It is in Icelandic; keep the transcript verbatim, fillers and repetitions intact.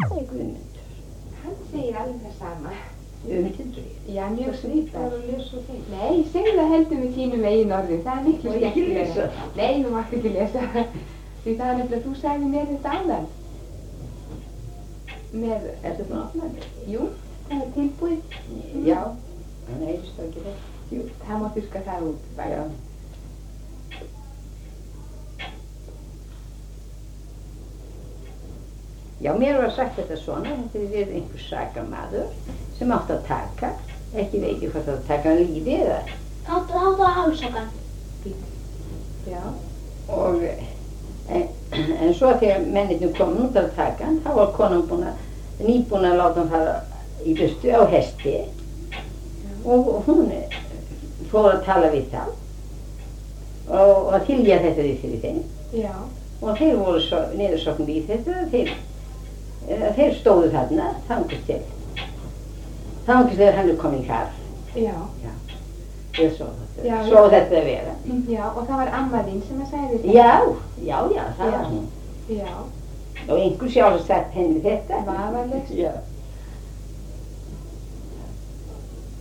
segir Guðmundur? Hann segir alveg það sama. Guðmundur? Já, mjög svipað. Það er að lesa þeim. Nei, segðu það heldur með þínum eigin orðum. Það er miklu skemmtilega. Má ég ekki lesa? Nei, þú mátt ekki lesa. Því það er nefnilega, þú sagði mér þetta áðan. Með... Ertu búin að opna þetta? Jú, það er tilbúið. Já, en heyrist það ekki það? Jú, það má þurrka það út. Já. Já, mér var sagt þetta svona, þetta er einhver sakamaður sem átti að taka, ekki veit ég hvort að taka hann lífi eða. Átti það að hálsaka? Já. Og, en, en svo þegar mennirnir kom út að taka hann, þá var konan búin að, nýbúin að láta hann fara í burtu á hesti. Og hún fór að tala við þá og að þylja þetta við fyrir þeim. Já. Og þeir voru svo niðursoknir í þetta, þeir, þeir stóðu þarna, þangast til. Þangast þegar hann er komin hér. Já. Já, ég svo þetta, Já, svo já. þetta að vera. Já, og það var amma þín sem að segja þetta. Já, já, já, það Já. var hún. Já. Og einhver sjálf sett henni þetta. Vafalaust. Já.